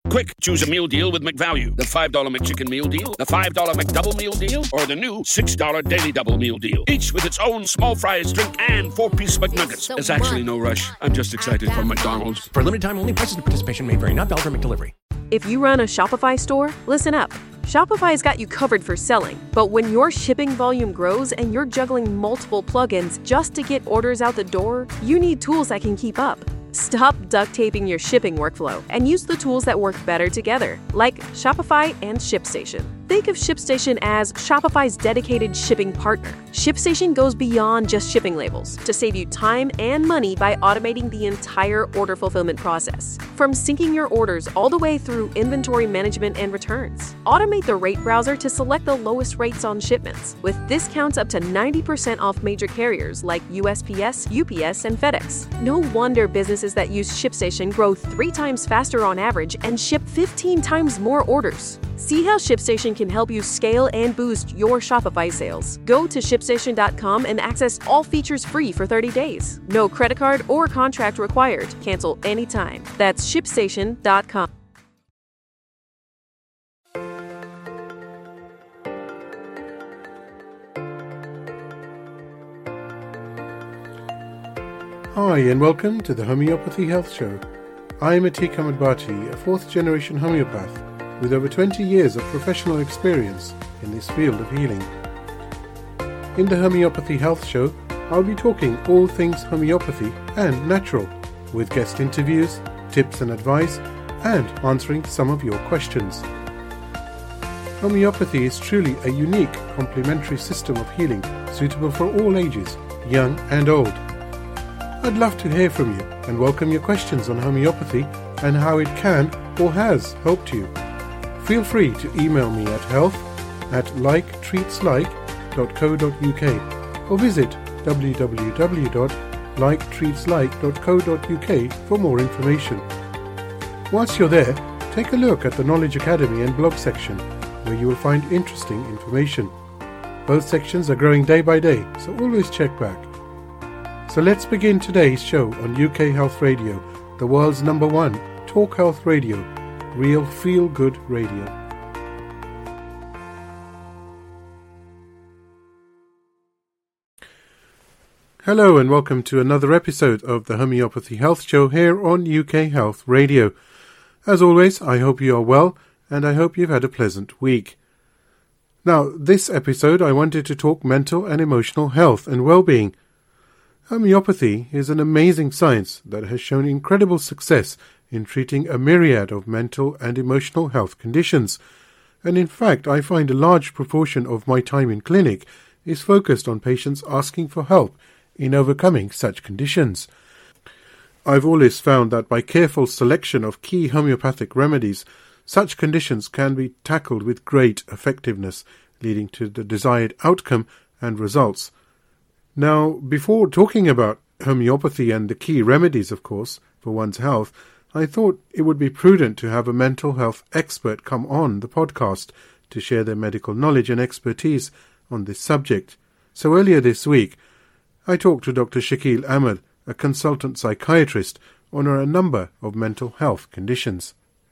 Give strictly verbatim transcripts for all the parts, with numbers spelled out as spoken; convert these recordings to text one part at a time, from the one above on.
Quick, choose a meal deal with McValue. The five dollar McChicken meal deal, the five dollar McDouble meal deal, or the new six dollar Daily Double meal deal. Each with its own small fries, drink, and four-piece McNuggets. There's actually no rush. I'm just excited for McDonald's. For limited time only, prices and participation may vary. Not valid for McDelivery. If you run a Shopify store, listen up. Shopify's got you covered for selling. But when your shipping volume grows and you're juggling multiple plugins just to get orders out the door, you need tools that can keep up. Stop duct taping your shipping workflow and use the tools that work better together, like Shopify and ShipStation. Think of ShipStation as Shopify's dedicated shipping partner. ShipStation goes beyond just shipping labels to save you time and money by automating the entire order fulfillment process. From syncing your orders all the way through inventory management and returns. Automate the rate browser to select the lowest rates on shipments, with discounts up to ninety percent off major carriers like U S P S, U P S, and FedEx. No wonder businesses that use ShipStation grow three times faster on average and ship fifteen times more orders. See how ShipStation can help you scale and boost your Shopify sales. Go to ship station dot com and access all features free for thirty days. No credit card or contract required. Cancel anytime. That's ship station dot com. Hi and welcome to the Homeopathy Health Show. I am Atiq Ahmed Bhatti, a fourth generation homeopath with over twenty years of professional experience in this field of healing. In the Homeopathy Health Show, I'll be talking all things homeopathy and natural, with guest interviews, tips and advice, and answering some of your questions. Homeopathy is truly a unique complementary system of healing suitable for all ages, young and old. I'd love to hear from you and welcome your questions on homeopathy and how it can or has helped you. Feel free to email me at health at liketreatslike dot co dot uk or visit w w w dot like treats like dot co dot uk for more information. Once you're there, take a look at the Knowledge Academy and blog section, where you will find interesting information. Both sections are growing day by day, so always check back. So let's begin today's show on U K Health Radio, the world's number one talk health radio, real feel-good radio. Hello and welcome to another episode of the Homeopathy Health Show here on U K Health Radio. As always, I hope you are well and I hope you've had a pleasant week. Now, this episode I wanted to talk mental and emotional health and well-being. Homeopathy is an amazing science that has shown incredible success in treating a myriad of mental and emotional health conditions, and in fact I find a large proportion of my time in clinic is focused on patients asking for help in overcoming such conditions. I've always found that by careful selection of key homeopathic remedies, such conditions can be tackled with great effectiveness, leading to the desired outcome and results. Now, before talking about homeopathy and the key remedies, of course, for one's health, I thought it would be prudent to have a mental health expert come on the podcast to share their medical knowledge and expertise on this subject. So earlier this week, I talked to Doctor Shakeel Ahmed, a consultant psychiatrist, on a number of mental health conditions.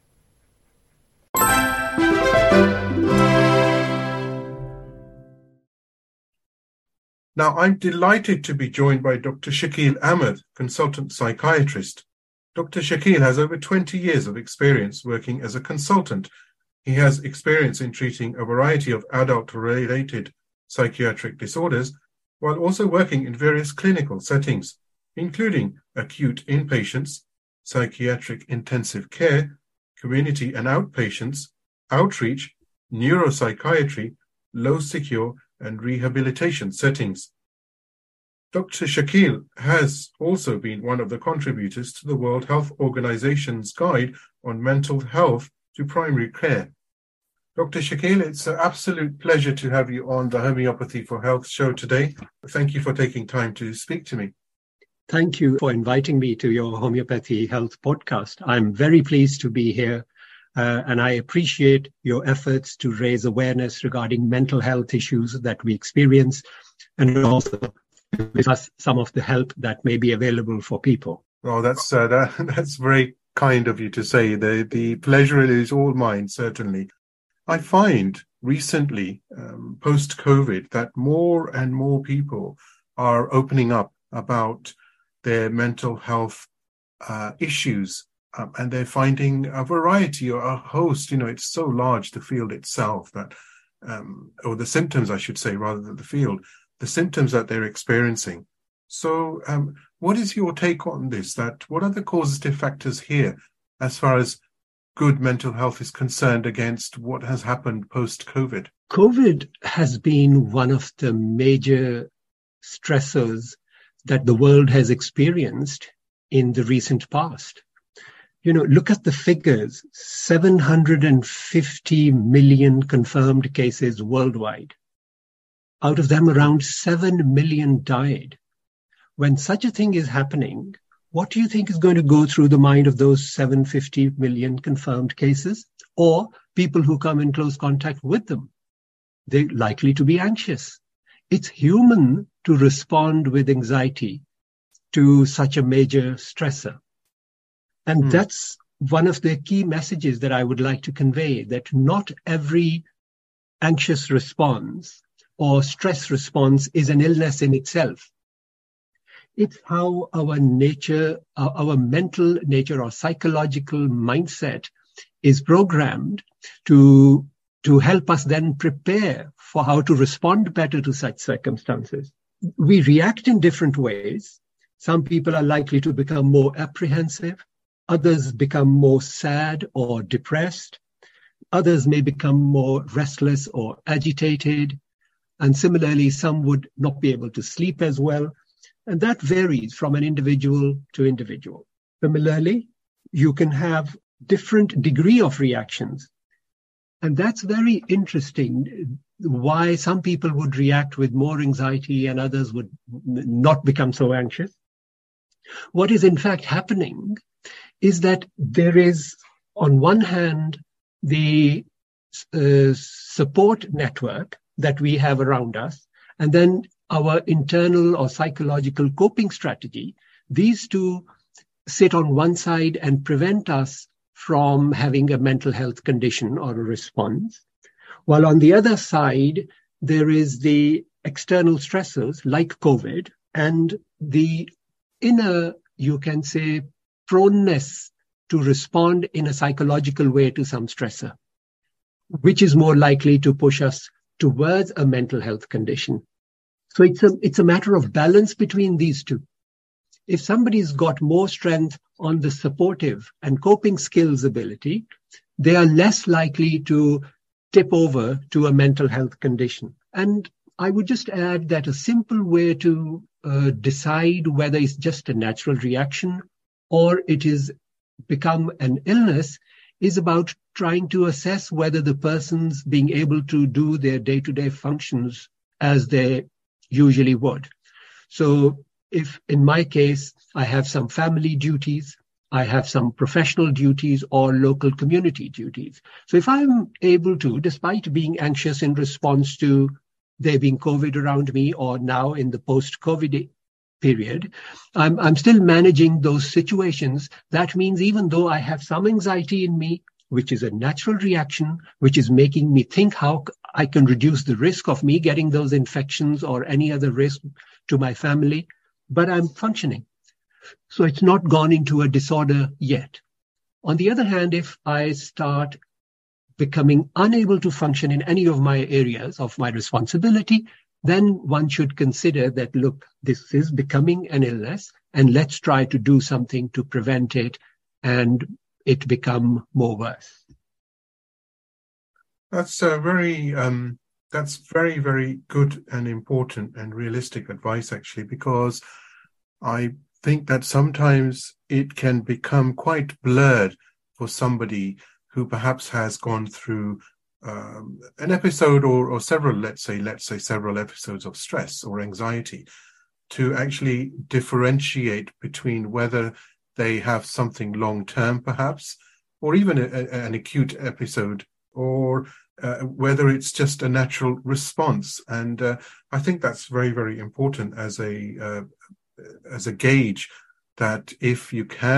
Now, I'm delighted to be joined by Doctor Shakeel Ahmed, consultant psychiatrist. Doctor Shakeel has over twenty years of experience working as a consultant. He has experience in treating a variety of adult-related psychiatric disorders, while also working in various clinical settings, including acute inpatients, psychiatric intensive care, community and outpatients, outreach, neuropsychiatry, low secure, and rehabilitation settings. Doctor Shakeel has also been one of the contributors to the World Health Organization's Guide on Mental Health to Primary Care. Doctor Shakeel, it's an absolute pleasure to have you on the Homeopathy for Health show today. Thank you for taking time to speak to me. Thank you for inviting me to your Homeopathy Health podcast. I'm very pleased to be here, uh, and I appreciate your efforts to raise awareness regarding mental health issues that we experience, and also with us some of the help that may be available for people. Oh, that's uh, that, that's very kind of you to say. The, the pleasure is all mine, certainly. I find recently, um, post-COVID, that more and more people are opening up about their mental health uh, issues, um, and they're finding a variety or a host. You know, it's so large, the field itself, that, um, or the symptoms, I should say, rather than the field, the symptoms that they're experiencing. So um, what is your take on this? That what are the causative factors here as far as good mental health is concerned against what has happened post-COVID? COVID has been one of the major stressors that the world has experienced in the recent past. You know, look at the figures, seven hundred fifty million confirmed cases worldwide. Out of them, around seven million died. When such a thing is happening, what do you think is going to go through the mind of those seven hundred fifty million confirmed cases, or people who come in close contact with them? They're likely to be anxious. It's human to respond with anxiety to such a major stressor. And mm. that's one of the key messages that I would like to convey, that not every anxious response or stress response is an illness in itself. It's how our nature, our, our mental nature or psychological mindset is programmed to, to help us then prepare for how to respond better to such circumstances. We react in different ways. Some people are likely to become more apprehensive. Others become more sad or depressed. Others may become more restless or agitated. And similarly, some would not be able to sleep as well. And that varies from an individual to individual. Similarly, you can have different degree of reactions. And that's very interesting, why some people would react with more anxiety and others would not become so anxious. What is in fact happening is that there is, on one hand, the uh, support network that we have around us, and then our internal or psychological coping strategy. These two sit on one side and prevent us from having a mental health condition or a response. While on the other side, there is the external stressors like COVID and the inner, you can say, proneness to respond in a psychological way to some stressor, which is more likely to push us towards a mental health condition. So it's a, it's a matter of balance between these two. If somebody's got more strength on the supportive and coping skills ability, they are less likely to tip over to a mental health condition. And I would just add that a simple way to uh, decide whether it's just a natural reaction or it is become an illness is about trying to assess whether the person's being able to do their day-to-day functions as they usually would. So if in my case, I have some family duties, I have some professional duties or local community duties. So if I'm able to, despite being anxious in response to there being COVID around me or now in the post-COVID period, I'm, I'm still managing those situations. That means even though I have some anxiety in me, which is a natural reaction, which is making me think how I can reduce the risk of me getting those infections or any other risk to my family, but I'm functioning. So it's not gone into a disorder yet. On the other hand, if I start becoming unable to function in any of my areas of my responsibility, then one should consider that, look, this is becoming an illness, and let's try to do something to prevent it and it become more worse. That's a very, um, that's very, very good and important and realistic advice, actually, because I think that sometimes it can become quite blurred for somebody who perhaps has gone through um, an episode or, or several, let's say, let's say several episodes of stress or anxiety, to actually differentiate between whether they have something long-term, perhaps, or even a, a, an acute episode, or uh, whether it's just a natural response. And uh, I think that's very, very important as a uh, as a gauge, that if you can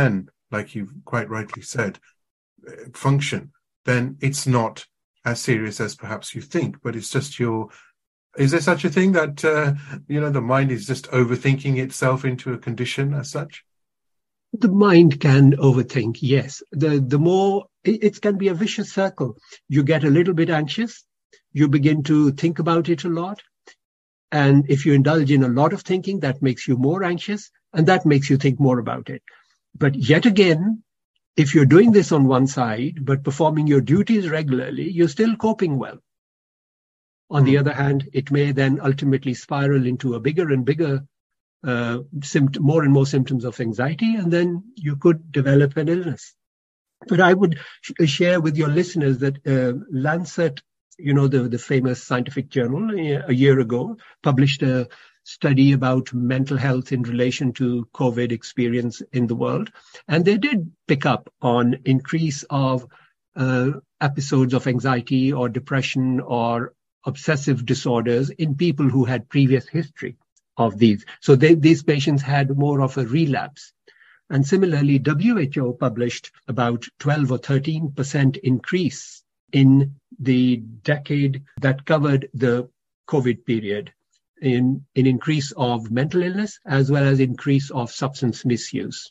like you've quite rightly said, function, then it's not as serious as perhaps you think. But it's just your, is there such a thing that, uh, you know, the mind is just overthinking itself into a condition as such? The mind can overthink, yes. The the more, it, it can be a vicious circle. You get a little bit anxious, you begin to think about it a lot. And if you indulge in a lot of thinking, that makes you more anxious, and that makes you think more about it. But yet again, if you're doing this on one side, but performing your duties regularly, you're still coping well. On mm. the other hand, it may then ultimately spiral into a bigger and bigger, uh, sympt- more and more symptoms of anxiety, and then you could develop an illness. But I would sh- share with your listeners that uh, Lancet, you know, the, the famous scientific journal, a year ago, published a study about mental health in relation to COVID experience in the world. And they did pick up on increase of uh, episodes of anxiety or depression or obsessive disorders in people who had previous history of these. So they, these patients had more of a relapse. And similarly, W H O published about twelve or thirteen percent increase in the decade that covered the COVID period in an increase of mental illness as well as increase of substance misuse.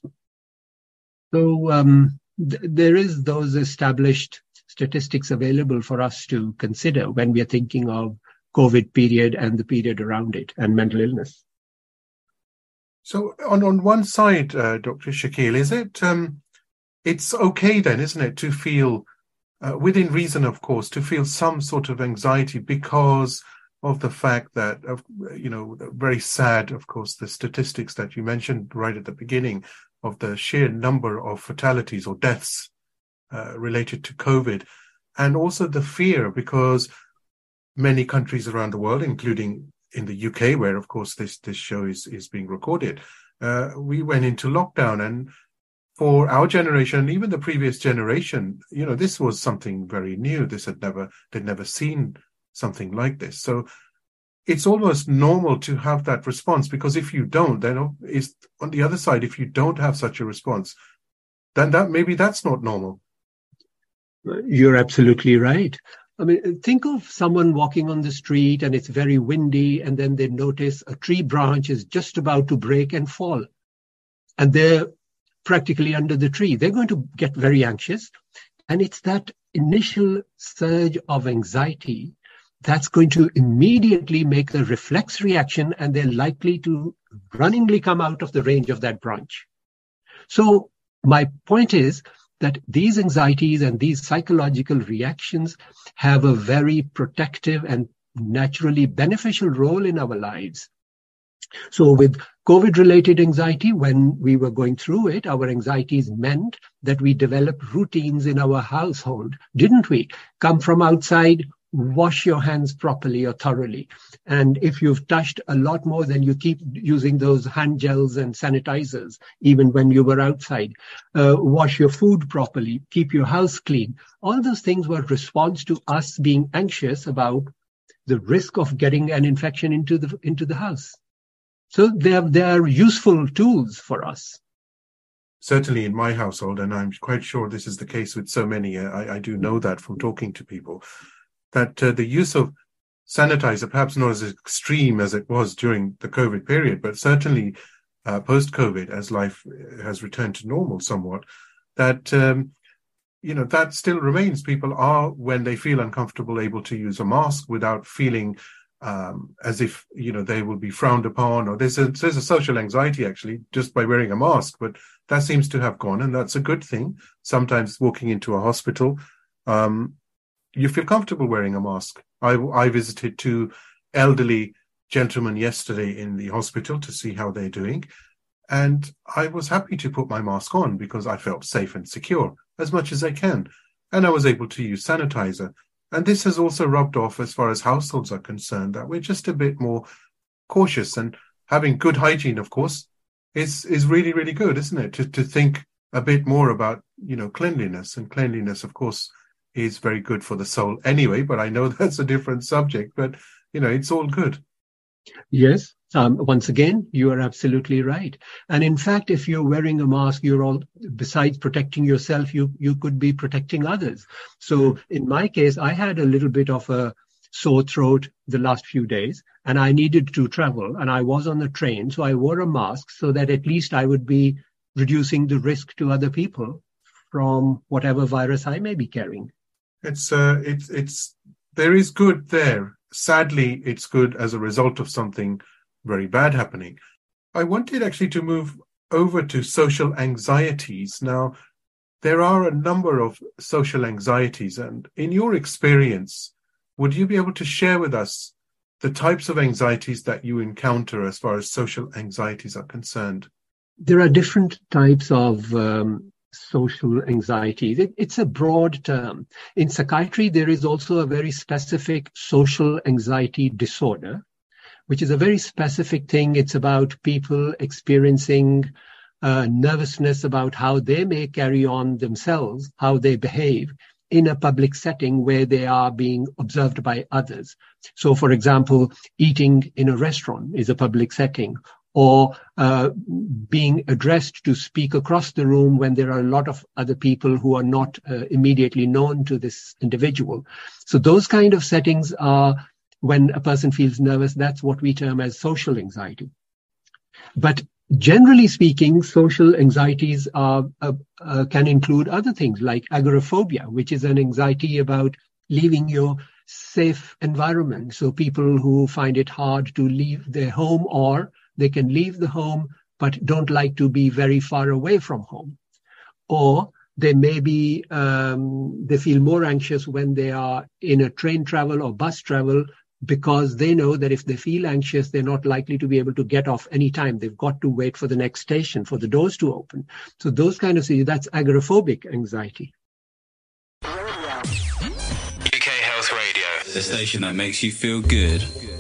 So um, th- there is those established statistics available for us to consider when we are thinking of COVID period and the period around it and mental illness. So on, on one side, uh, Doctor Shakeel, is it, um, it's okay then, isn't it, to feel, uh, within reason, of course, to feel some sort of anxiety because of the fact that, of you know, very sad, of course, the statistics that you mentioned right at the beginning of the sheer number of fatalities or deaths uh, related to COVID, and also the fear because many countries around the world, including in the U K, where, of course, this, this show is, is being recorded, uh, we went into lockdown. And for our generation, and even the previous generation, you know, this was something very new. This had never, they'd never seen something like this. So it's almost normal to have that response, because if you don't, then is on the other side, if you don't have such a response, then that maybe that's not normal. You're absolutely right. I mean, think of someone walking on the street and it's very windy, and then they notice a tree branch is just about to break and fall, and they're practically under the tree. They're going to get very anxious. And it's that initial surge of anxiety that's going to immediately make a reflex reaction, and they're likely to runningly come out of the range of that branch. So my point is that these anxieties and these psychological reactions have a very protective and naturally beneficial role in our lives. So with COVID-related anxiety, when we were going through it, our anxieties meant that we developed routines in our household, didn't we? Come from outside, wash your hands properly or thoroughly. And if you've touched a lot more, then you keep using those hand gels and sanitizers, even when you were outside. Uh, wash your food properly, keep your house clean. All those things were response to us being anxious about the risk of getting an infection into the into the house. So they are, they are useful tools for us. Certainly in my household, and I'm quite sure this is the case with so many, I, I do know that from talking to people, that uh, the use of sanitizer, perhaps not as extreme as it was during the COVID period, but certainly uh, post-COVID, as life has returned to normal somewhat, that, um, you know, that still remains. People are, when they feel uncomfortable, able to use a mask without feeling um, as if, you know, they will be frowned upon, or there's a, there's a social anxiety actually just by wearing a mask, but that seems to have gone, and that's a good thing. Sometimes walking into a hospital, um, you feel comfortable wearing a mask. I, I visited two elderly gentlemen yesterday in the hospital to see how they're doing, and I was happy to put my mask on because I felt safe and secure as much as I can, and I was able to use sanitizer. And this has also rubbed off as far as households are concerned, that we're just a bit more cautious, and having good hygiene, of course, is is really, really good, isn't it? To to think a bit more about, you know, cleanliness, and cleanliness, of course, is very good for the soul anyway, but I know that's a different subject, but, you know, it's all good. Yes. Um, once again, you are absolutely right. And in fact, if you're wearing a mask, you're all, besides protecting yourself, you, you could be protecting others. So in my case, I had a little bit of a sore throat the last few days, and I needed to travel, and I was on the train. So I wore a mask so that at least I would be reducing the risk to other people from whatever virus I may be carrying. It's, uh, it's, it's, there is good there. Sadly, it's good as a result of something very bad happening. I wanted actually to move over to social anxieties. Now, there are a number of social anxieties, and in your experience, would you be able to share with us the types of anxieties that you encounter as far as social anxieties are concerned? There are different types of um, social anxieties. It, it's a broad term. In psychiatry, there is also a very specific social anxiety disorder, which is a very specific thing. It's about people experiencing uh, nervousness about how they may carry on themselves, how they behave in a public setting where they are being observed by others. So, for example, eating in a restaurant is a public setting, or uh, being addressed to speak across the room when there are a lot of other people who are not uh, immediately known to this individual. So those kind of settings are, when a person feels nervous, that's what we term as social anxiety. But generally speaking, social anxieties are, uh, uh, can include other things like agoraphobia, which is an anxiety about leaving your safe environment. So people who find it hard to leave their home, or they can leave the home but don't like to be very far away from home. Or they may be, um, they feel more anxious when they are in a train travel or bus travel, because they know that if they feel anxious, they're not likely to be able to get off anytime. They've got to wait for the next station, for the doors to open. So those kind of things, that's agoraphobic anxiety. U K Health Radio, the station that makes you feel good.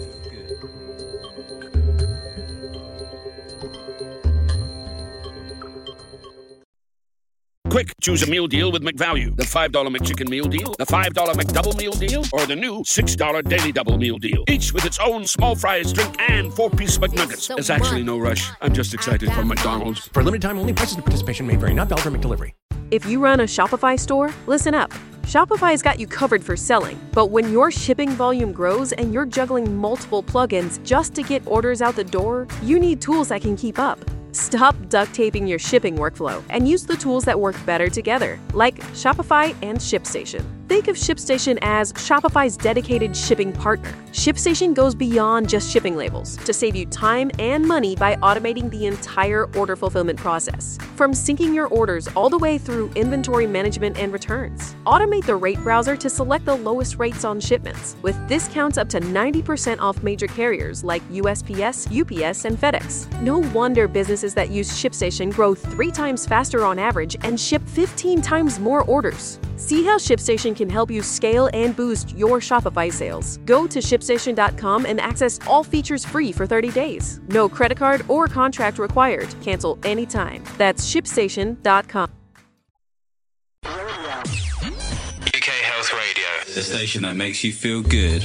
Quick, choose a meal deal with McValue. The five dollar McChicken meal deal, the five dollar McDouble meal deal, or the new six dollar Daily Double meal deal. Each with its own small fries, drink, and four-piece McNuggets. There's actually no rush. I'm just excited for McDonald's. For limited time only, prices and participation may vary. Not valid for McDelivery. If you run a Shopify store, listen up. Shopify's got you covered for selling. But when your shipping volume grows and you're juggling multiple plugins just to get orders out the door, you need tools that can keep up. Stop duct taping your shipping workflow and use the tools that work better together, like Shopify and ShipStation. Think of ShipStation as Shopify's dedicated shipping partner. ShipStation goes beyond just shipping labels to save you time and money by automating the entire order fulfillment process, from syncing your orders all the way through inventory management and returns. Automate the rate browser to select the lowest rates on shipments, with discounts up to ninety percent off major carriers like U S P S, U P S, and FedEx. No wonder businesses that use ShipStation grow three times faster on average and ship fifteen times more orders. See how ShipStation can help you scale and boost your Shopify sales. Go to ship station dot com and access all features free for thirty days. No credit card or contract required. Cancel anytime. That's ship station dot com. U K Health Radio, the station that makes you feel good.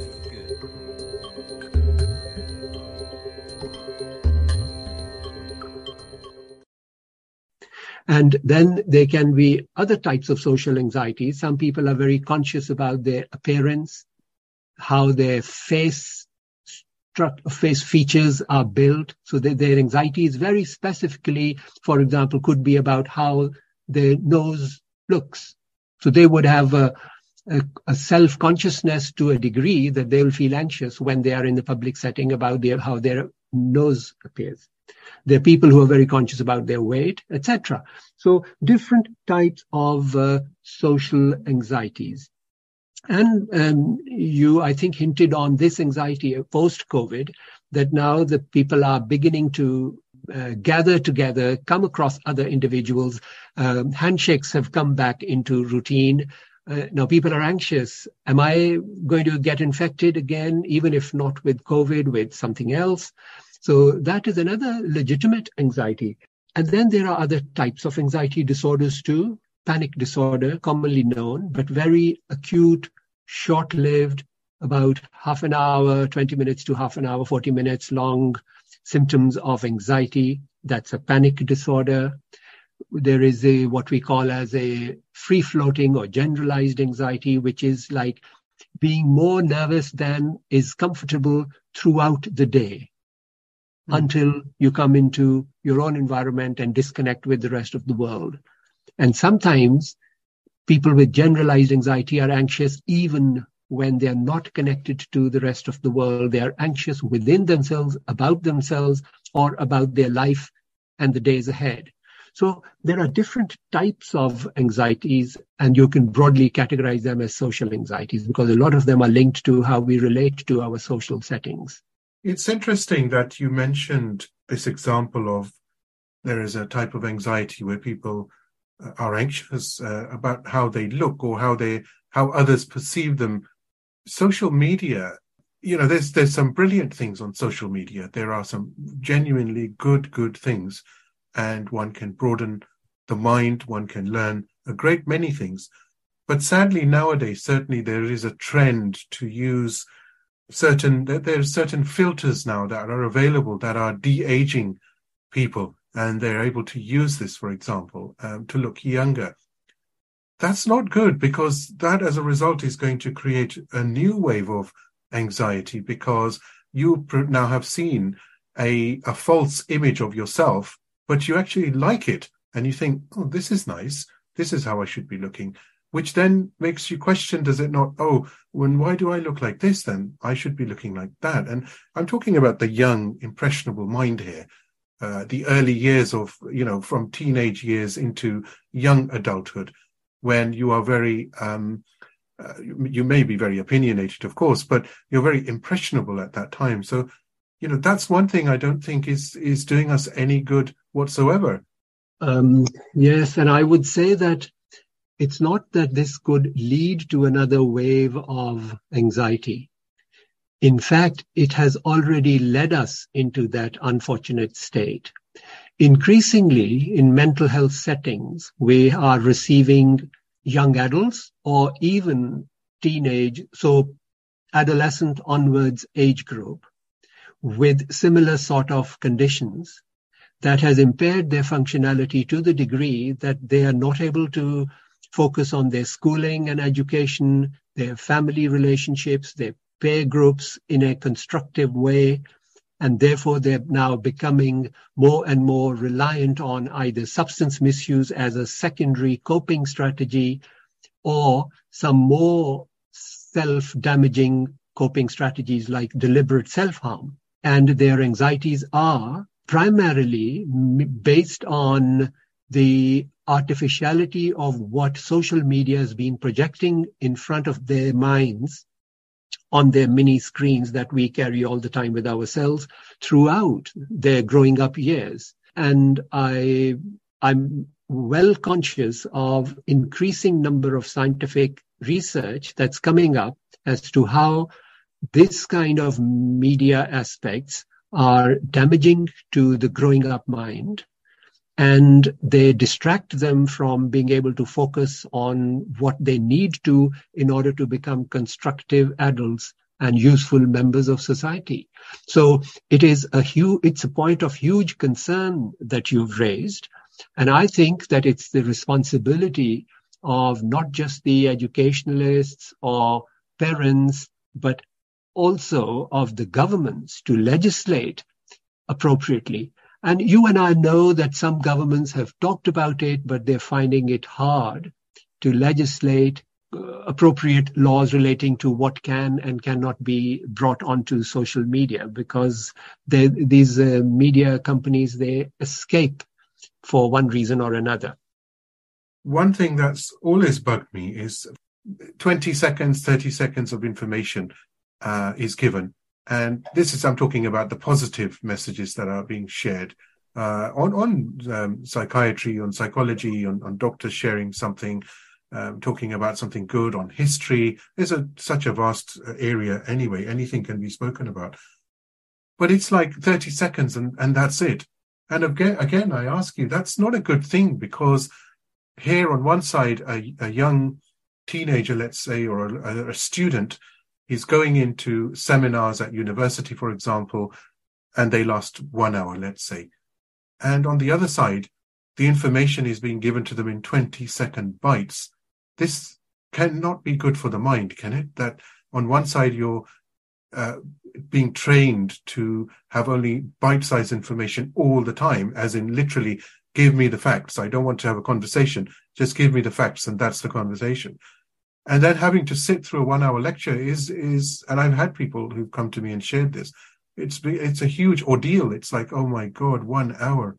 And then there can be other types of social anxiety. Some people are very conscious about their appearance, how their face stru- face features are built. So that their anxiety is very specifically, for example, could be about how their nose looks. So they would have a, a, a self-consciousness to a degree that they will feel anxious when they are in the public setting about their, how their nose appears. There are people who are very conscious about their weight, et cetera. So different types of uh, social anxieties. And um, you, I think, hinted on this anxiety post-COVID, that now the people are beginning to uh, gather together, come across other individuals. Um, handshakes have come back into routine. Uh, now people are anxious. Am I going to get infected again, even if not with COVID, with something else? So that is another legitimate anxiety. And then there are other types of anxiety disorders too. Panic disorder, commonly known, but very acute, short-lived, about half an hour, twenty minutes to half an hour, forty minutes long symptoms of anxiety. That's a panic disorder. There is a what we call as a free-floating or generalized anxiety, which is like being more nervous than is comfortable throughout the day mm. until you come into your own environment and disconnect with the rest of the world. And sometimes people with generalized anxiety are anxious even when they're not connected to the rest of the world. They are anxious within themselves, about themselves, or about their life and the days ahead. So there are different types of anxieties, and you can broadly categorize them as social anxieties because a lot of them are linked to how we relate to our social settings. It's interesting that you mentioned this example of there is a type of anxiety where people are anxious uh, about how they look or how they how others perceive them. Social media, you know, there's there's some brilliant things on social media. There are some genuinely good, good things. And one can broaden the mind, one can learn a great many things. But sadly, nowadays, certainly there is a trend to use certain, there are certain filters now that are available that are de-aging people. And they're able to use this, for example, um, to look younger. That's not good because that, as a result, is going to create a new wave of anxiety because you now have seen a, a false image of yourself, but you actually like it and you think, oh, this is nice. This is how I should be looking, which then makes you question, does it not, oh, when, why do I look like this then? I should be looking like that. And I'm talking about the young, impressionable mind here, uh, the early years of, you know, from teenage years into young adulthood, when you are very, um, uh, you, you may be very opinionated, of course, but you're very impressionable at that time. So, you know, that's one thing I don't think is is doing us any good whatsoever. Um, yes, and I would say that it's not that this could lead to another wave of anxiety. In fact, it has already led us into that unfortunate state. Increasingly, in mental health settings, we are receiving young adults or even teenage, so adolescent onwards age group, with similar sort of conditions that has impaired their functionality to the degree that they are not able to focus on their schooling and education, their family relationships, their peer groups in a constructive way. And therefore, they're now becoming more and more reliant on either substance misuse as a secondary coping strategy or some more self-damaging coping strategies like deliberate self-harm. And their anxieties are primarily based on the artificiality of what social media has been projecting in front of their minds on their mini screens that we carry all the time with ourselves throughout their growing up years. And I, I'm well conscious of increasing number of scientific research that's coming up as to how this kind of media aspects are damaging to the growing up mind, and they distract them from being able to focus on what they need to in order to become constructive adults and useful members of society. So it is a huge, it's a point of huge concern that you've raised. And I think that it's the responsibility of not just the educationalists or parents, but also of the governments to legislate appropriately. And you and I know that some governments have talked about it, but they're finding it hard to legislate uh, appropriate laws relating to what can and cannot be brought onto social media, because they, these uh, media companies, they escape for one reason or another. One thing that's always bugged me is twenty seconds, thirty seconds of information uh, is given. And this is, I'm talking about the positive messages that are being shared uh, on, on um, psychiatry, on psychology, on, on doctors sharing something, um, talking about something good, on history. There's a, such a vast area anyway. Anything can be spoken about. But it's like thirty seconds and, and that's it. And again, again, I ask you, that's not a good thing, because here on one side, a, a young teenager, let's say, or a, a student he's going into seminars at university, for example, and they last one hour, let's say. And on the other side, the information is being given to them in twenty second bites. This cannot be good for the mind, can it? That on one side, you're uh, being trained to have only bite-sized information all the time, as in literally, give me the facts. I don't want to have a conversation. Just give me the facts, and that's the conversation. And then having to sit through a one-hour lecture is, is, and I've had people who've come to me and shared this. It's it's a huge ordeal. It's like, oh my God, one hour.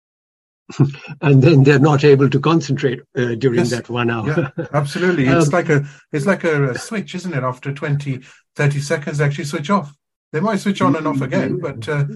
And then they're not able to concentrate uh, during yes. that one hour. Yeah, absolutely. It's um, like a it's like a, a switch, isn't it? After twenty, thirty seconds, they actually switch off. They might switch on and off again, but uh,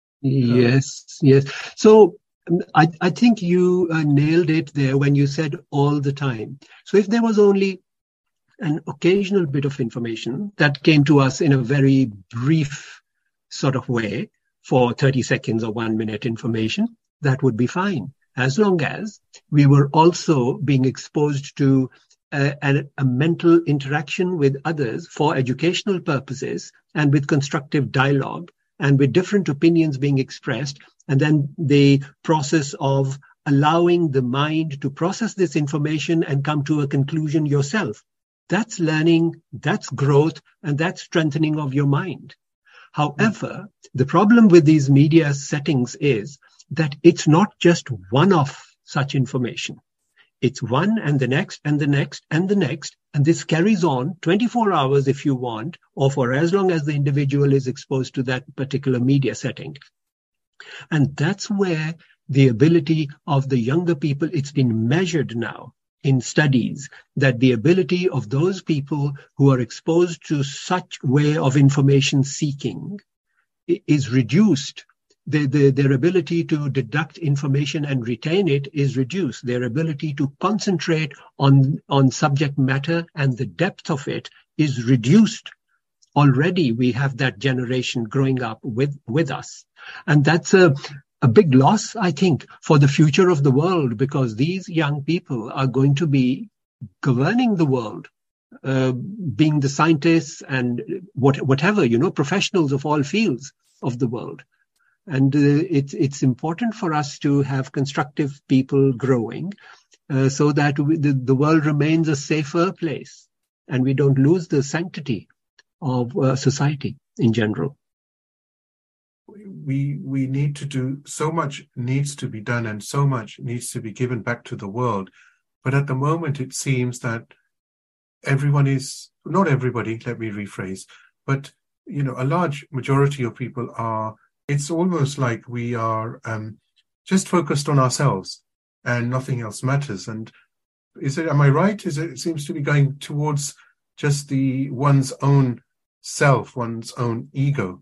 yes, yes. So I I think you uh, nailed it there when you said all the time. So if there was only an occasional bit of information that came to us in a very brief sort of way for thirty seconds or one minute information, that would be fine, as long as we were also being exposed to a, a, a mental interaction with others for educational purposes and with constructive dialogue and with different opinions being expressed, and then the process of allowing the mind to process this information and come to a conclusion yourself. That's learning, that's growth, and that's strengthening of your mind. However, the problem with these media settings is that it's not just one of such information. It's one and the next and the next and the next. And this carries on twenty-four hours if you want, or for as long as the individual is exposed to that particular media setting. And that's where the ability of the younger people, it's been measured now in studies, that the ability of those people who are exposed to such way of information seeking is reduced. The, the, their ability to deduct information and retain it is reduced. Their ability to concentrate on, on subject matter and the depth of it is reduced. Already we have that generation growing up with, with us. And that's a, a big loss, I think, for the future of the world, because these young people are going to be governing the world, uh, being the scientists and what, whatever, you know, professionals of all fields of the world. And uh, it's it's important for us to have constructive people growing uh, so that we, the, the world remains a safer place and we don't lose the sanctity of uh, society in general. We we need to do, so much needs to be done and so much needs to be given back to the world. But at the moment, it seems that everyone is, not everybody, let me rephrase, but, you know, a large majority of people are, it's almost like we are um, just focused on ourselves and nothing else matters. And is it, am I right? Is it, it seems to be going towards just the one's own self, one's own ego.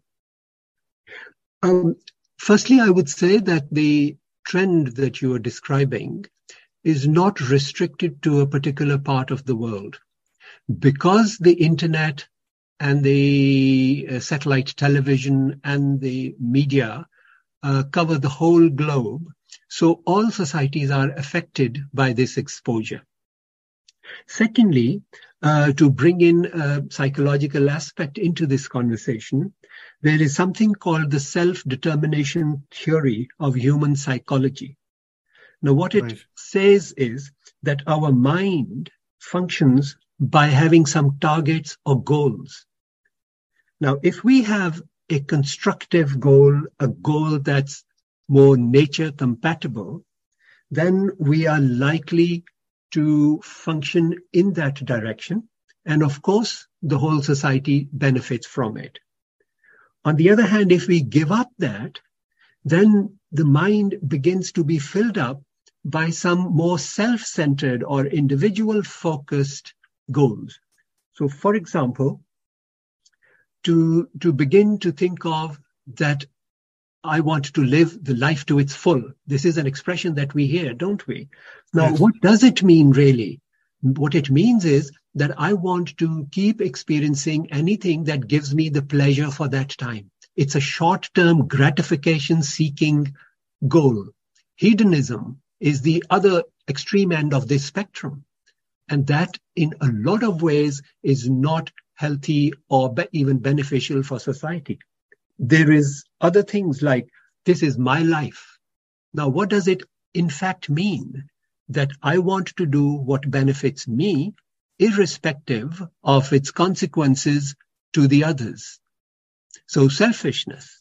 Um, firstly, I would say that the trend that you are describing is not restricted to a particular part of the world. Because the internet and the uh, satellite television and the media uh, cover the whole globe, so all societies are affected by this exposure. Secondly, uh, to bring in a psychological aspect into this conversation, there is something called the self-determination theory of human psychology. Now, what it right. says is that our mind functions by having some targets or goals. Now, if we have a constructive goal, a goal that's more nature compatible, then we are likely to function in that direction. And of course, the whole society benefits from it. On the other hand, if we give up that, then the mind begins to be filled up by some more self-centered or individual-focused goals. So, for example, to, to begin to think of that I want to live the life to its full. This is an expression that we hear, don't we? Now, yes. What does it mean really? What it means is that I want to keep experiencing anything that gives me the pleasure for that time. It's a short-term gratification-seeking goal. Hedonism is the other extreme end of this spectrum. And that, in a lot of ways, is not healthy or be- even beneficial for society. There is other things like, this is my life. Now, what does it in fact mean? That I want to do what benefits me, irrespective of its consequences to the others. So selfishness.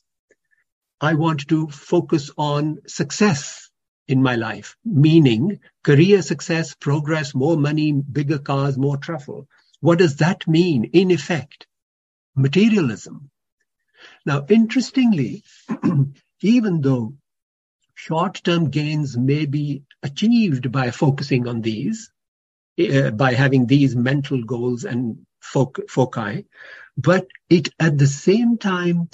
I want to focus on success in my life, meaning career success, progress, more money, bigger cars, more travel. What does that mean in effect? Materialism. Now, interestingly, even though short-term gains may be achieved by focusing on these, uh, by having these mental goals and foc- foci, but it at the same time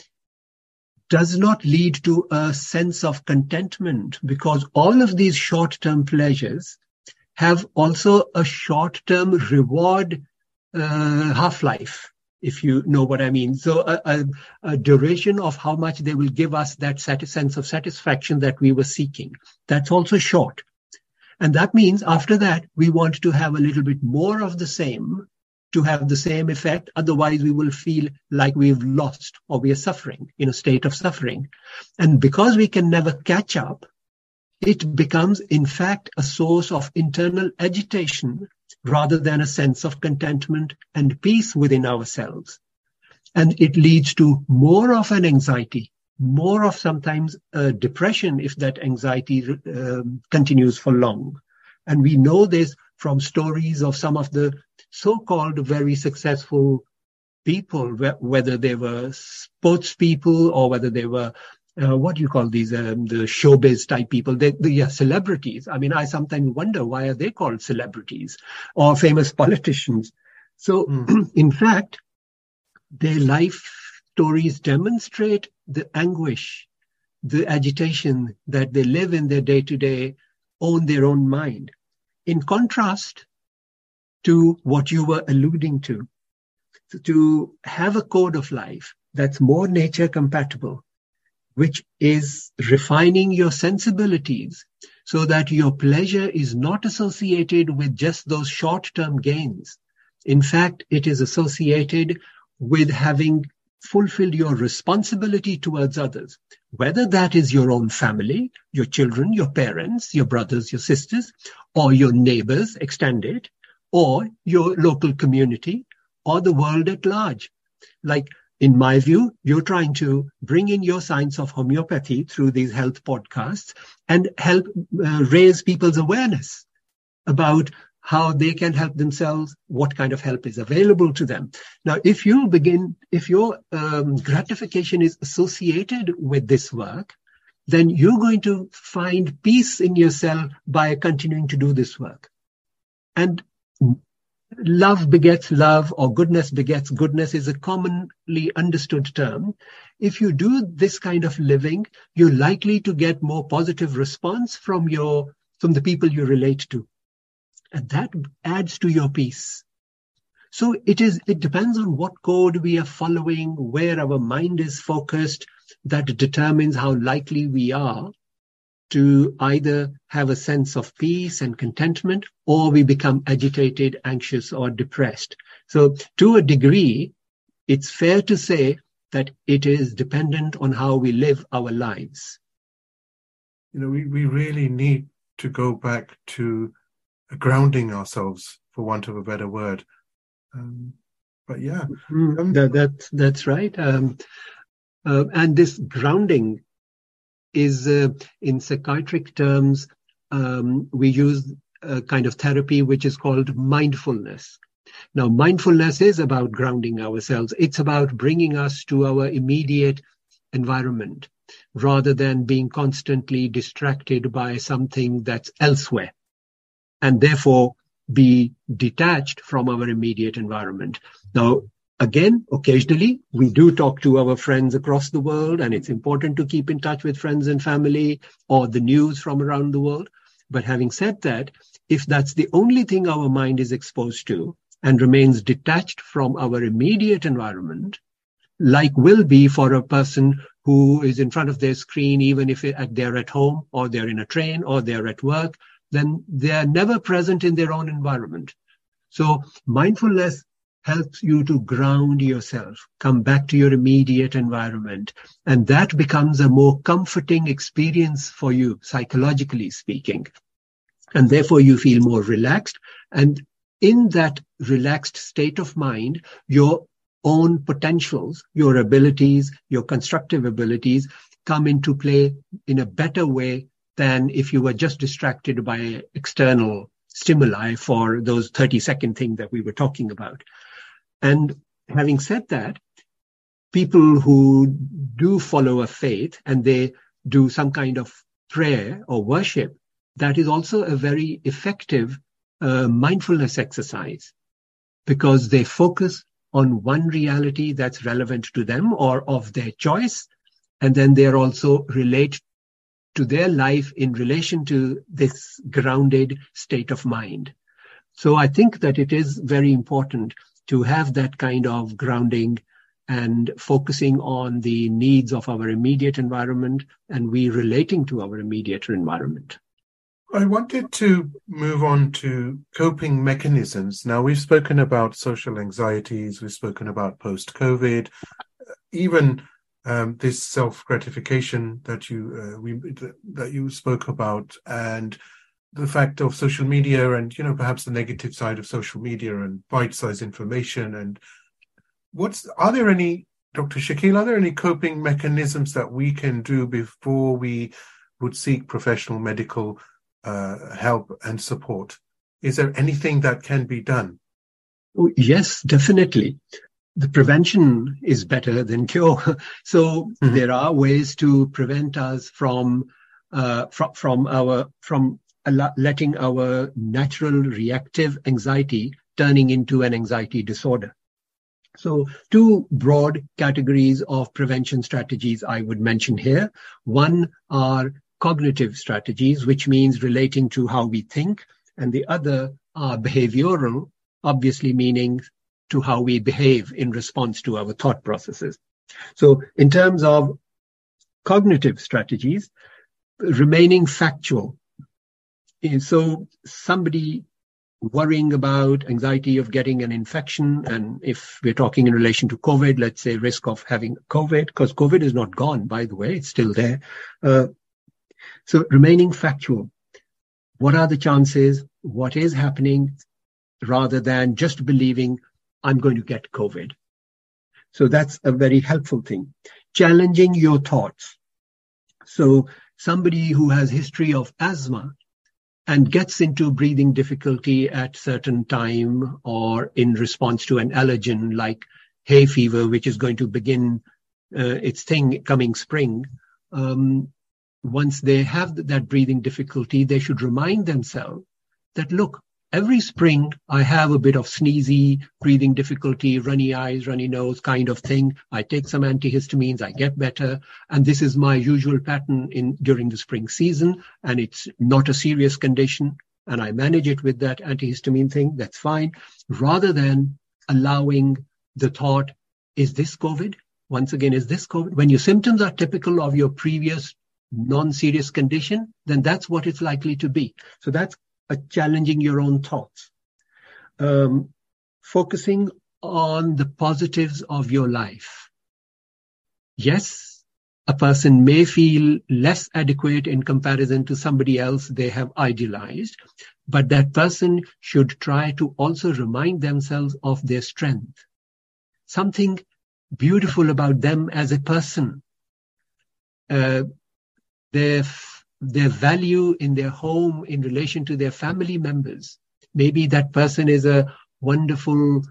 does not lead to a sense of contentment, because all of these short-term pleasures have also a short-term reward uh, half-life, if you know what I mean. So a, a, a duration of how much they will give us that sat- sense of satisfaction that we were seeking. That's also short. And that means after that, we want to have a little bit more of the same to have the same effect. Otherwise, we will feel like we've lost or we are suffering, in a state of suffering. And because we can never catch up, it becomes, in fact, a source of internal agitation rather than a sense of contentment and peace within ourselves. And it leads to more of an anxiety, more of sometimes a depression if that anxiety um, continues for long. And we know this from stories of some of the so-called very successful people, whether they were sports people or whether they were, uh, what do you call these, um, the showbiz type people, they, they yeah, celebrities. I mean, I sometimes wonder, why are they called celebrities or famous politicians? So, mm. in fact, their life stories demonstrate the anguish, the agitation that they live in their day-to-day, own their own mind. In contrast to what you were alluding to, to have a code of life that's more nature compatible, which is refining your sensibilities so that your pleasure is not associated with just those short-term gains. In fact, it is associated with having fulfilled your responsibility towards others, whether that is your own family, your children, your parents, your brothers, your sisters, or your neighbors extended, or your local community, or the world at large. Like, in my view, you're trying to bring in your science of homeopathy through these health podcasts and help uh, raise people's awareness about how they can help themselves, what kind of help is available to them. Now, if you begin, if your um, gratification is associated with this work, then you're going to find peace in yourself by continuing to do this work. And love begets love, or goodness begets goodness, is a commonly understood term. If you do this kind of living, you're likely to get more positive response from your from the people you relate to. And that adds to your peace. So it is. It depends on what code we are following, where our mind is focused, that determines how likely we are to either have a sense of peace and contentment, or we become agitated, anxious, or depressed. So to a degree, it's fair to say that it is dependent on how we live our lives. You know, we, we really need to go back to grounding ourselves, for want of a better word. Um, but yeah. Mm, um, that, that, that's right. Um, uh, and this grounding is, uh, in psychiatric terms, um, we use a kind of therapy which is called mindfulness. Now, mindfulness is about grounding ourselves. It's about bringing us to our immediate environment rather than being constantly distracted by something that's elsewhere, and therefore be detached from our immediate environment. Now, again, occasionally, we do talk to our friends across the world, and it's important to keep in touch with friends and family or the news from around the world. But having said that, if that's the only thing our mind is exposed to and remains detached from our immediate environment, like will be for a person who is in front of their screen, even if they're at home or they're in a train or they're at work, then they are never present in their own environment. So mindfulness helps you to ground yourself, come back to your immediate environment, and that becomes a more comforting experience for you, psychologically speaking. And therefore you feel more relaxed. And in that relaxed state of mind, your own potentials, your abilities, your constructive abilities come into play in a better way than if you were just distracted by external stimuli for those thirty second thing that we were talking about. And having said that, people who do follow a faith and they do some kind of prayer or worship, that is also a very effective uh, mindfulness exercise, because they focus on one reality that's relevant to them or of their choice, and then they also relate to their life in relation to this grounded state of mind. So I think that it is very important to have that kind of grounding and focusing on the needs of our immediate environment and we relating to our immediate environment. I wanted to move on to coping mechanisms. Now, we've spoken about social anxieties, we've spoken about post-COVID, even um, this self-gratification that you uh, we that you spoke about, and the fact of social media and, you know, perhaps the negative side of social media and bite-sized information. And what's are there any, Doctor Shakeel, are there any coping mechanisms that we can do before we would seek professional medical uh, help and support? Is there anything that can be done? Oh, yes, definitely. The prevention is better than cure. So mm-hmm. there are ways to prevent us from uh, from from our from letting our natural reactive anxiety turning into an anxiety disorder. So two broad categories of prevention strategies I would mention here. One are cognitive strategies, which means relating to how we think, and the other are behavioral, obviously meaning to how we behave in response to our thought processes. So in terms of cognitive strategies, remaining factual. So somebody worrying about anxiety of getting an infection, and if we're talking in relation to COVID, let's say risk of having COVID, because COVID is not gone, by the way, it's still there. Uh, so remaining factual. What are the chances? What is happening? Rather than just believing I'm going to get COVID. So that's a very helpful thing. Challenging your thoughts. So somebody who has history of asthma and gets into breathing difficulty at certain time or in response to an allergen like hay fever, which is going to begin uh, its thing coming spring, um, once they have that breathing difficulty, they should remind themselves that, look, every spring I have a bit of sneezy, breathing difficulty, runny eyes, runny nose kind of thing. I take some antihistamines, I get better. And this is my usual pattern in during the spring season. And it's not a serious condition. And I manage it with that antihistamine thing. That's fine. Rather than allowing the thought, is this COVID? Once again, is this COVID? When your symptoms are typical of your previous non-serious condition, then that's what it's likely to be. So that's a challenging your own thoughts. Um, focusing on the positives of your life. Yes, a person may feel less adequate in comparison to somebody else they have idealized, but that person should try to also remind themselves of their strength. Something beautiful about them as a person. Uh, their their value in their home in relation to their family members. Maybe that person is a wonderful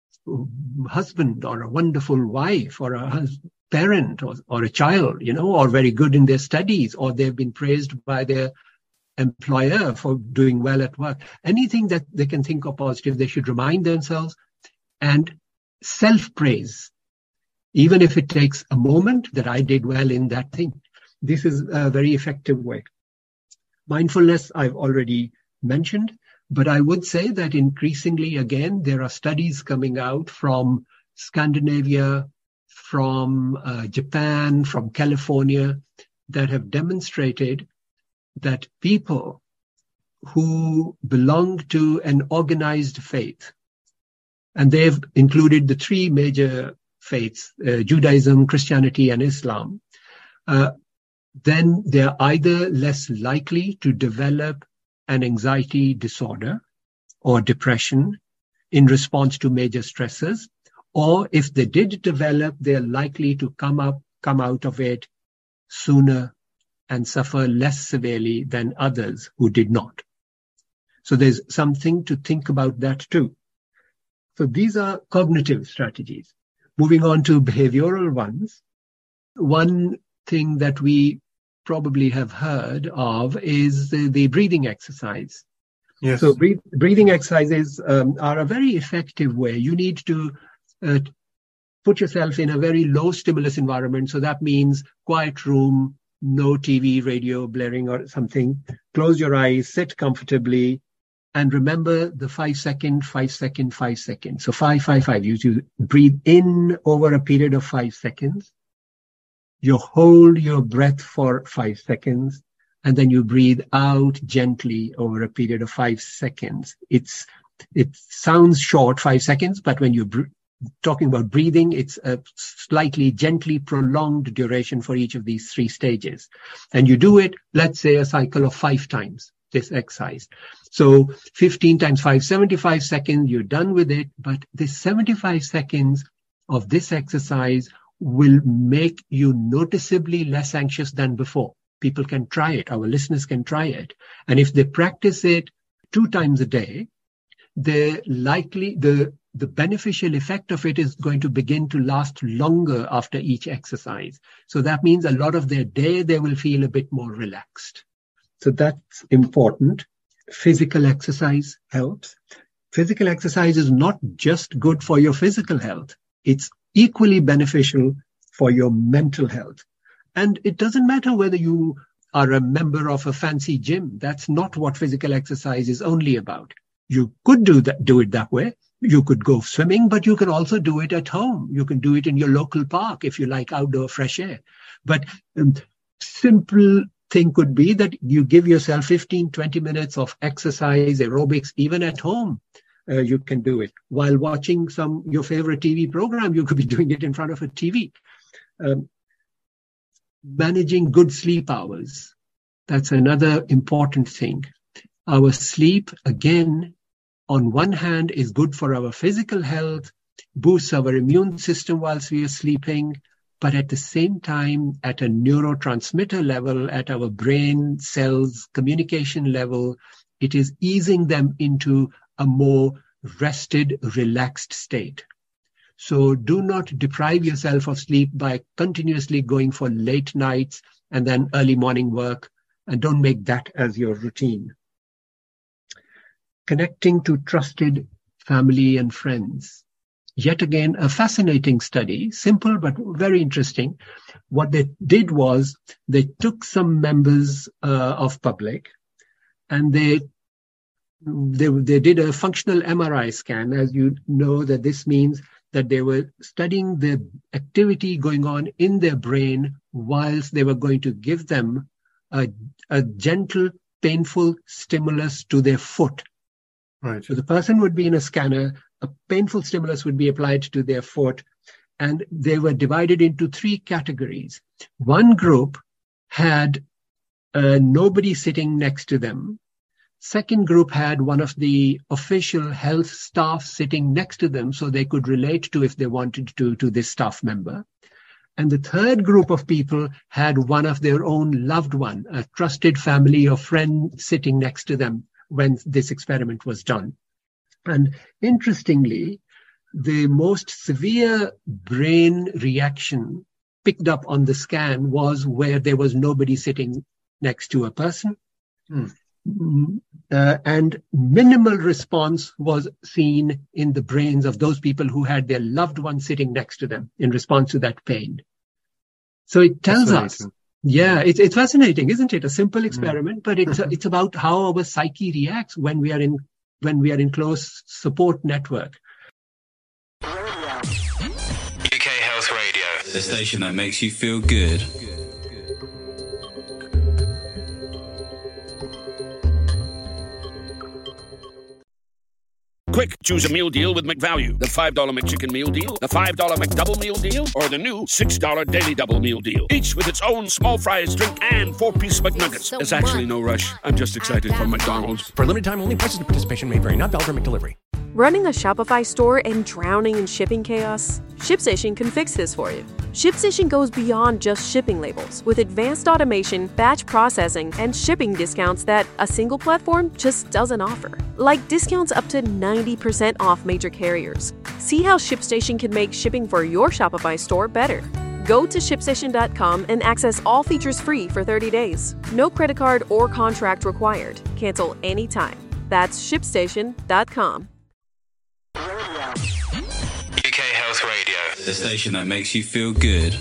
husband or a wonderful wife or a hus- parent or, or a child, you know, or very good in their studies, or they've been praised by their employer for doing well at work. Anything that they can think of positive, they should remind themselves and self-praise, even if it takes a moment that I did well in that thing. This is a very effective way. Mindfulness, I've already mentioned, but I would say that increasingly, again, there are studies coming out from Scandinavia, from uh, Japan, from California, that have demonstrated that people who belong to an organized faith, and they've included the three major faiths, uh, Judaism, Christianity, and Islam, uh, then they're either less likely to develop an anxiety disorder or depression in response to major stresses, or if they did develop, they're likely to come up, come out of it sooner and suffer less severely than others who did not. So there's something to think about that too. So these are cognitive strategies. Moving on to behavioral ones. One thing that we probably have heard of is the, the breathing exercise. Yes. So breathe, breathing exercises um, are a very effective way. You need to uh, put yourself in a very low stimulus environment. So that means quiet room, no T V, radio blaring or something. Close your eyes, sit comfortably, and remember the five second, five second, five second. So five, five, five. You, you breathe in over a period of five seconds. You hold your breath for five seconds, and then you breathe out gently over a period of five seconds. It's it sounds short, five seconds, but when you're br- talking about breathing, it's a slightly gently prolonged duration for each of these three stages. And you do it, let's say, a cycle of five times, this exercise. So fifteen times five, seventy-five seconds, you're done with it. But this seventy-five seconds of this exercise will make you noticeably less anxious than before. People can try it. Our listeners can try it. And if they practice it two times a day, they're likely, the, the beneficial effect of it is going to begin to last longer after each exercise. So that means a lot of their day, they will feel a bit more relaxed. So that's important. Physical exercise helps. Physical exercise is not just good for your physical health. It's equally beneficial for your mental health. And it doesn't matter whether you are a member of a fancy gym. That's not what physical exercise is only about. You could do that, do it that way. You could go swimming, but you can also do it at home. You can do it in your local park if you like outdoor fresh air. But um, simple thing could be that you give yourself fifteen, twenty minutes of exercise, aerobics, even at home. Uh, you can do it while watching some your favorite T V program. You could be doing it in front of a T V. Um, managing good sleep hours. That's another important thing. Our sleep, again, on one hand, is good for our physical health, boosts our immune system whilst we are sleeping, but at the same time, at a neurotransmitter level, at our brain cells communication level, it is easing them into a more rested, relaxed state. So do not deprive yourself of sleep by continuously going for late nights and then early morning work, and don't make that as your routine. Connecting to trusted family and friends. Yet again, a fascinating study, simple but very interesting. What they did was they took some members uh, of public and they They, they did a functional M R I scan. As you know, that this means that they were studying the activity going on in their brain whilst they were going to give them a, a gentle, painful stimulus to their foot. Right. So the person would be in a scanner, a painful stimulus would be applied to their foot, and they were divided into three categories. One group had uh, nobody sitting next to them. Second group had one of the official health staff sitting next to them so they could relate to, if they wanted to, to this staff member. And the third group of people had one of their own loved one, a trusted family or friend sitting next to them when this experiment was done. And interestingly, the most severe brain reaction picked up on the scan was where there was nobody sitting next to a person. Hmm. Uh, and minimal response was seen in the brains of those people who had their loved one sitting next to them in response to that pain. So it tells us, yeah, it's, it's fascinating, isn't it? A simple experiment, mm. but it's it's about how our psyche reacts when we are in when we are in close support network. U K Health Radio, the station that makes you feel good. Quick, choose a meal deal with McValue. The five dollar McChicken Meal Deal, the five dollar McDouble Meal Deal, or the new six dollar Daily Double Meal Deal. Each with its own small fries, drink, and four-piece McNuggets. There's actually no rush. I'm just excited for McDonald's. For a limited time only, prices and participation may vary. Not valid for McDelivery. Running a Shopify store and drowning in shipping chaos? ShipStation can fix this for you. ShipStation goes beyond just shipping labels with advanced automation, batch processing, and shipping discounts that a single platform just doesn't offer. Like discounts up to ninety percent off major carriers. See how ShipStation can make shipping for your Shopify store better. Go to ship station dot com and access all features free for thirty days. No credit card or contract required. Cancel anytime. That's ship station dot com. U K Health Radio, the station that makes you feel good.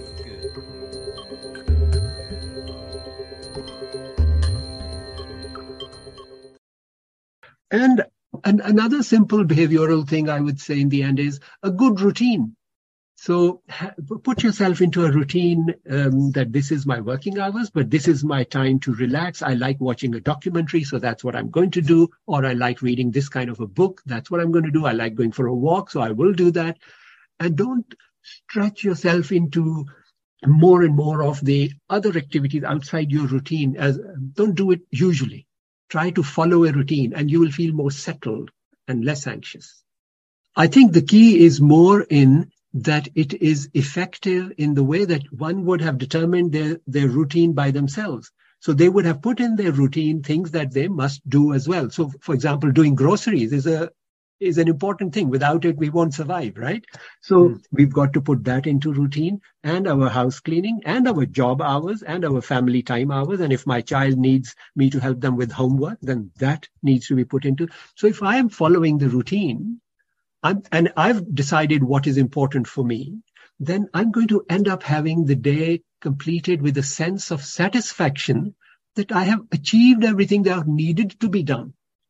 And an, another simple behavioral thing I would say in the end is a good routine. So ha- put yourself into a routine um, that this is my working hours, but this is my time to relax. I like watching a documentary, so that's what I'm going to do. Or I like reading this kind of a book. That's what I'm going to do. I like going for a walk, so I will do that. And don't stretch yourself into more and more of the other activities outside your routine. As don't do it usually. Try to follow a routine and you will feel more settled and less anxious. I think the key is more in that it is effective in the way that one would have determined their, their routine by themselves. So they would have put in their routine things that they must do as well. So, for example, doing groceries is a is an important thing. Without it, we won't survive, right? So mm. we've got to put that into routine, and our house cleaning and our job hours and our family time hours. And if my child needs me to help them with homework, then that needs to be put into. So if I am following the routine, I'm, and I've decided what is important for me, then I'm going to end up having the day completed with a sense of satisfaction that I have achieved everything that needed to be done.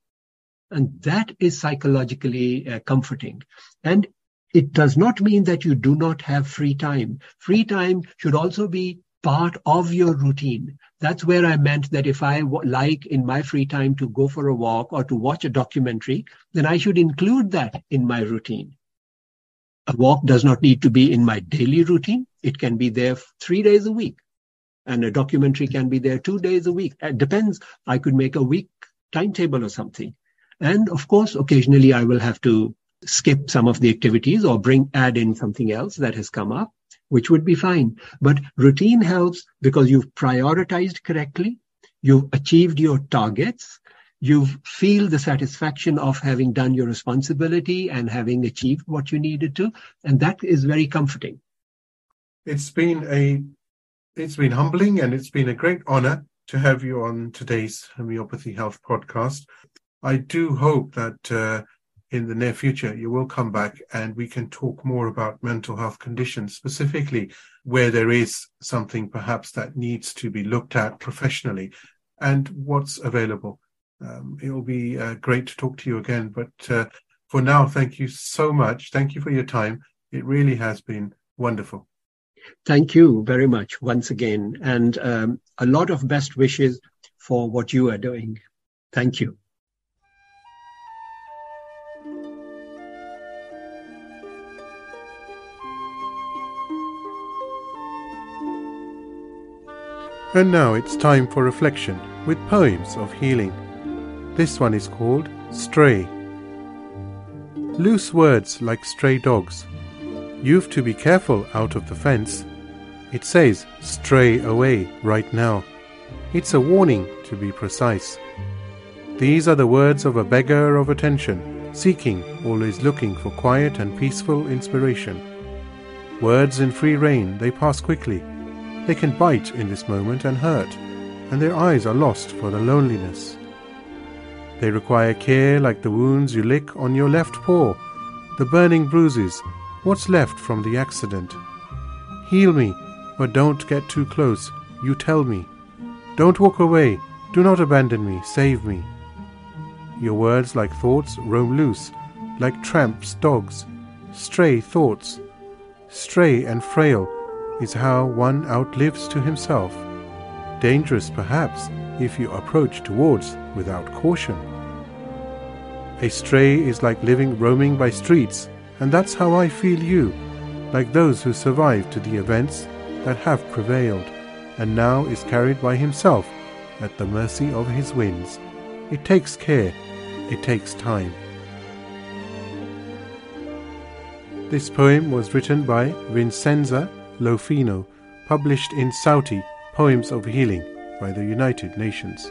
And that is psychologically uh, comforting. And it does not mean that you do not have free time. Free time should also be part of your routine. That's where I meant that if I w- like in my free time to go for a walk or to watch a documentary, then I should include that in my routine. A walk does not need to be in my daily routine. It can be there three days a week. And a documentary can be there two days a week. It depends. I could make a week timetable or something. And of course, occasionally I will have to skip some of the activities or bring, add in something else that has come up, which would be fine. But routine helps because you've prioritized correctly. You've achieved your targets. You feel the satisfaction of having done your responsibility and having achieved what you needed to. And that is very comforting. It's been a, it's been humbling, and it's been a great honor to have you on today's Homeopathy Health podcast. I do hope that uh, in the near future you will come back and we can talk more about mental health conditions, specifically where there is something perhaps that needs to be looked at professionally and what's available. Um, it will be uh, great to talk to you again. But uh, for now, thank you so much. Thank you for your time. It really has been wonderful. Thank you very much once again. And um, a lot of best wishes for what you are doing. Thank you. And now it's time for reflection with poems of healing. This one is called Stray. Loose words like stray dogs. You've to be careful out of the fence. It says stray away right now. It's a warning to be precise. These are the words of a beggar of attention, seeking, always looking for quiet and peaceful inspiration. Words in free rein, they pass quickly. They can bite in this moment and hurt, and their eyes are lost for the loneliness. They require care like the wounds you lick on your left paw, the burning bruises, what's left from the accident. Heal me, but don't get too close, you tell me. Don't walk away, do not abandon me, save me. Your words like thoughts roam loose, like tramps, dogs, stray thoughts. Stray and frail is how one outlives to himself. Dangerous perhaps if you approach towards without caution. A stray is like living roaming by streets, and that's how I feel you, like those who survived to the events that have prevailed, and now is carried by himself at the mercy of his winds. It takes care, it takes time. This poem was written by Vincenza Lofino, published in Sauti, Poems of Healing by the United Nations.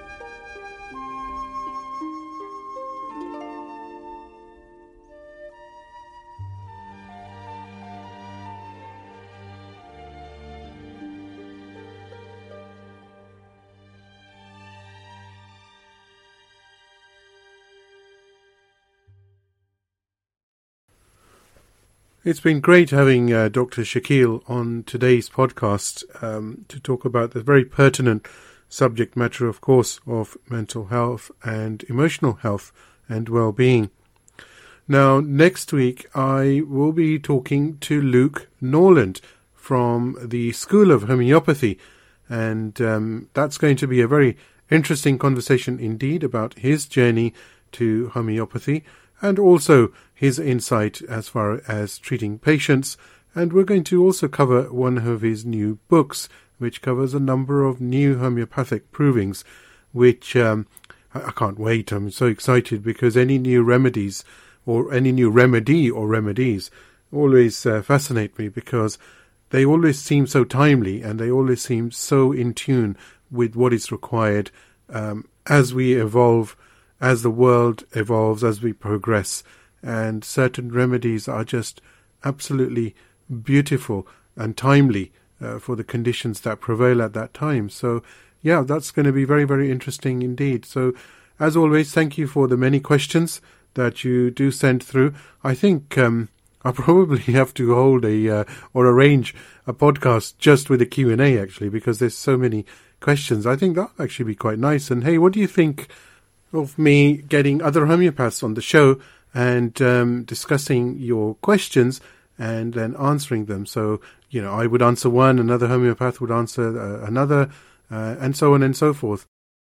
It's been great having uh, Doctor Shakil on today's podcast um, to talk about the very pertinent subject matter, of course, of mental health and emotional health and well-being. Now, next week I will be talking to Luke Norland from the School of Homeopathy, and um, that's going to be a very interesting conversation indeed about his journey to homeopathy and also his insight as far as treating patients. And we're going to also cover one of his new books, which covers a number of new homeopathic provings, which um, I, I can't wait. I'm so excited because any new remedies or any new remedy or remedies always uh, fascinate me because they always seem so timely and they always seem so in tune with what is required um, as we evolve, as the world evolves, as we progress. And certain remedies are just absolutely beautiful and timely uh, for the conditions that prevail at that time. So, yeah, that's going to be very, very interesting indeed. So, as always, thank you for the many questions that you do send through. I think um, I'll probably have to hold a uh, or arrange a podcast just with a Q and A, actually, because there's so many questions. I think that'll actually be quite nice. And hey, what do you think of me getting other homeopaths on the show and um, discussing your questions and then answering them? So, you know, I would answer one, another homeopath would answer uh, another, uh, and so on and so forth.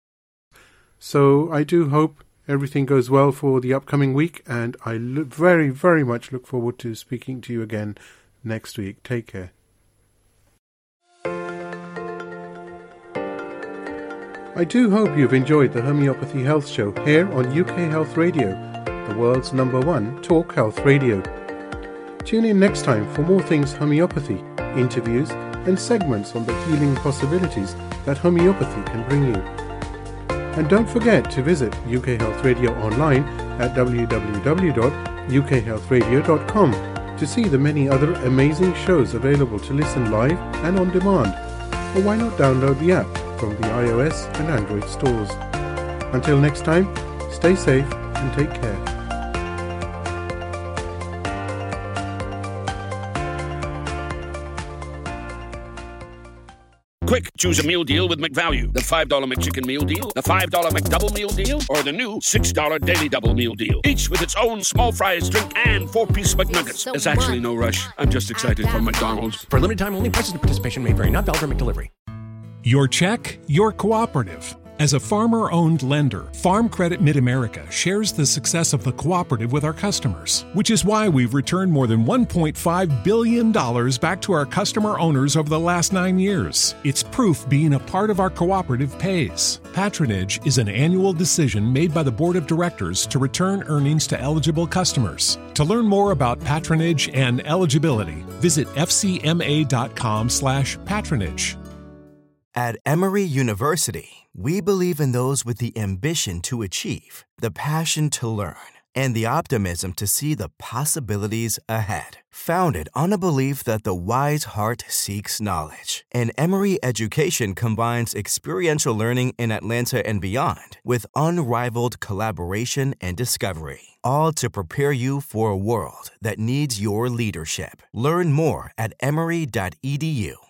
So I do hope everything goes well for the upcoming week, and I look very, very much look forward to speaking to you again next week. Take care. I do hope you've enjoyed the Homeopathy Health Show here on U K Health Radio, the world's number one talk health radio. Tune in next time for more things homeopathy, interviews and segments on the healing possibilities that homeopathy can bring you. And don't forget to visit U K Health Radio online at w w w dot u k health radio dot com to see the many other amazing shows available to listen live and on demand. Or why not download the app from the iOS and Android stores. Until next time, stay safe and take care. Quick, choose a meal deal with McValue. The five dollar McChicken Meal Deal, the five dollar McDouble Meal Deal, or the new six dollar Daily Double Meal Deal. Each with its own small fries, drink, and four-piece McNuggets. There's actually no rush. I'm just excited for McDonald's. For a limited time only, prices and participation may vary. Not valid for McDelivery. Your check, your cooperative. As a farmer-owned lender, Farm Credit Mid-America shares the success of the cooperative with our customers, which is why we've returned more than one point five billion dollars back to our customer owners over the last nine years. It's proof being a part of our cooperative pays. Patronage is an annual decision made by the Board of Directors to return earnings to eligible customers. To learn more about patronage and eligibility, visit f c m a dot com slash patronage. At Emory University, we believe in those with the ambition to achieve, the passion to learn, and the optimism to see the possibilities ahead. Founded on a belief that the wise heart seeks knowledge, and Emory education combines experiential learning in Atlanta and beyond with unrivaled collaboration and discovery, all to prepare you for a world that needs your leadership. Learn more at emory dot e d u.